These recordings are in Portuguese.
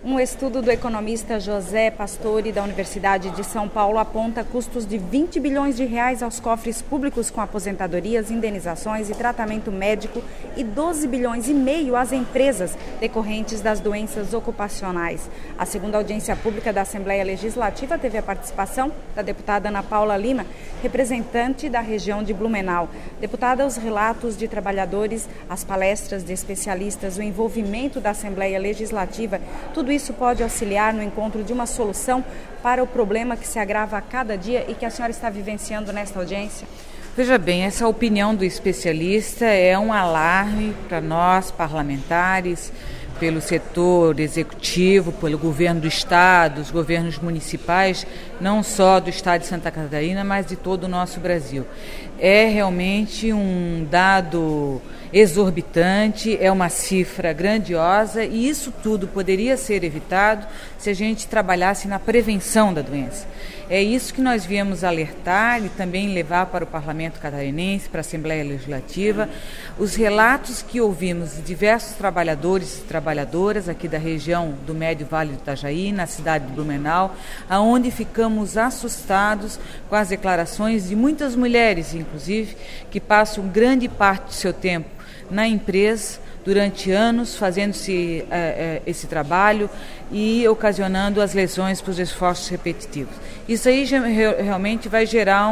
Um estudo do economista José Pastore, da Universidade de São Paulo, aponta custos de 20 bilhões de reais aos cofres públicos com aposentadorias, indenizações e tratamento médico e 12 bilhões e meio às empresas decorrentes das doenças ocupacionais. A segunda audiência pública da Assembleia Legislativa teve a participação da deputada Ana Paula Lima, representante da região de Blumenau. Deputada, os relatos de trabalhadores, as palestras de especialistas, o envolvimento da Assembleia Legislativa, tudo isso pode auxiliar no encontro de uma solução para o problema que se agrava a cada dia e que a senhora está vivenciando nesta audiência? Veja bem, essa opinião do especialista é um alarme para nós, parlamentares, pelo setor executivo, pelo governo do Estado, os governos municipais, não só do Estado de Santa Catarina, mas de todo o nosso Brasil. É realmente um dado exorbitante, é uma cifra grandiosa e isso tudo poderia ser evitado se a gente trabalhasse na prevenção da doença. É isso que nós viemos alertar e também levar para o Parlamento Catarinense, para a Assembleia Legislativa, os relatos que ouvimos de diversos trabalhadores e trabalhadoras aqui da região do Médio Vale do Itajaí, na cidade de Blumenau, aonde ficamos assustados com as declarações de muitas mulheres, inclusive, que passam grande parte do seu tempo na empresa, durante anos, fazendo esse trabalho e ocasionando as lesões por esforços repetitivos. Isso aí realmente vai gerar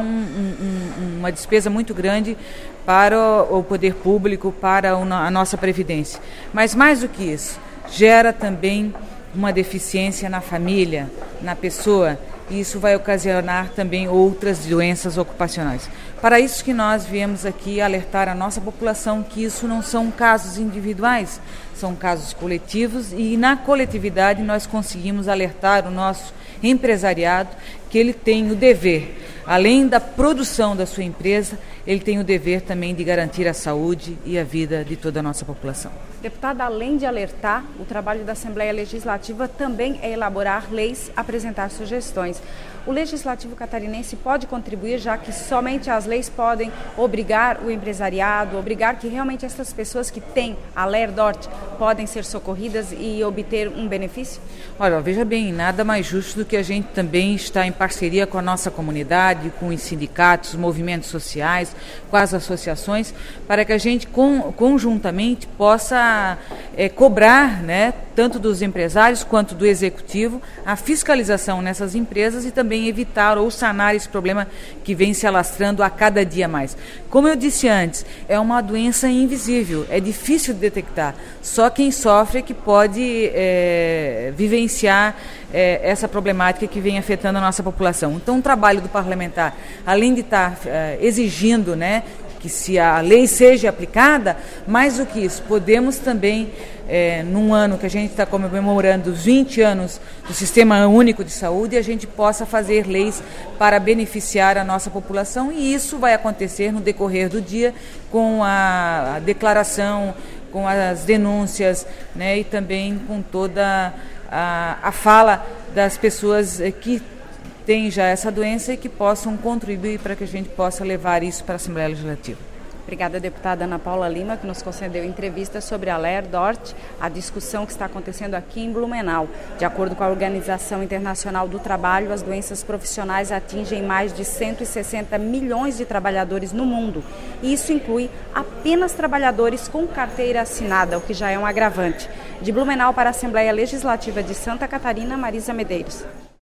uma despesa muito grande para o poder público, para a nossa Previdência. Mas mais do que isso, gera também uma deficiência na família, na pessoa, e isso vai ocasionar também outras doenças ocupacionais. Para isso que nós viemos aqui alertar a nossa população que isso não são casos individuais, são casos coletivos e na coletividade nós conseguimos alertar o nosso empresariado que ele tem o dever, além da produção da sua empresa, ele tem o dever também de garantir a saúde e a vida de toda a nossa população. Deputada, além de alertar, o trabalho da Assembleia Legislativa também é elaborar leis, apresentar sugestões. O Legislativo catarinense pode contribuir, já que somente as leis podem obrigar o empresariado, obrigar que realmente essas pessoas que têm a LER-DORT podem ser socorridas e obter um benefício? Olha, veja bem, nada mais justo do que a gente também estar em parceria com a nossa comunidade, com os sindicatos, movimentos sociais, com as associações, para que a gente conjuntamente possa cobrar, né, tanto dos empresários quanto do executivo, a fiscalização nessas empresas e também evitar ou sanar esse problema que vem se alastrando a cada dia mais. Como eu disse antes, é uma doença invisível, é difícil de detectar, só quem sofre é que pode vivenciar essa problemática que vem afetando a nossa população. Então, o trabalho do parlamentar, além de estar exigindo, né, que se a lei seja aplicada, mais do que isso, podemos também, num ano que a gente está comemorando os 20 anos do Sistema Único de Saúde, a gente possa fazer leis para beneficiar a nossa população e isso vai acontecer no decorrer do dia com a declaração, com as denúncias, né, e também com toda a fala das pessoas que têm já essa doença e que possam contribuir para que a gente possa levar isso para a Assembleia Legislativa. Obrigada, deputada Ana Paula Lima, que nos concedeu entrevista sobre a LER-DORT, a discussão que está acontecendo aqui em Blumenau. De acordo com a Organização Internacional do Trabalho, as doenças profissionais atingem mais de 160 milhões de trabalhadores no mundo. E isso inclui apenas trabalhadores com carteira assinada, o que já é um agravante. De Blumenau para a Assembleia Legislativa de Santa Catarina, Marisa Medeiros.